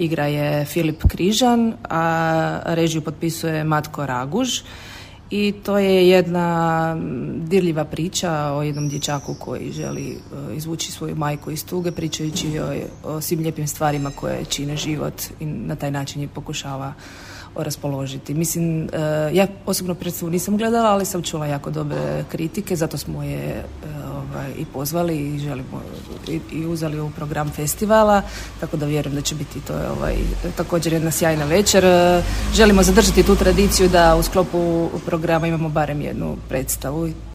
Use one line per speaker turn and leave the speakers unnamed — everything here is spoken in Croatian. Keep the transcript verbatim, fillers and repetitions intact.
igra je Filip Križan, a režiju potpisuje Matko Raguž. I to je jedna dirljiva priča o jednom dječaku koji želi izvući svoju majku iz tuge, pričajući joj o svim lijepim stvarima koje čine život i na taj način je pokušava raspoložiti. Mislim, ja osobno predstavu nisam gledala, ali sam čula jako dobre kritike, zato smo je ovaj, i pozvali i želimo i, i uzeli u program festivala, tako da vjerujem da će biti to ovaj, također jedna sjajna večer. Želimo zadržati tu tradiciju da u sklopu programa imamo barem jednu predstavu.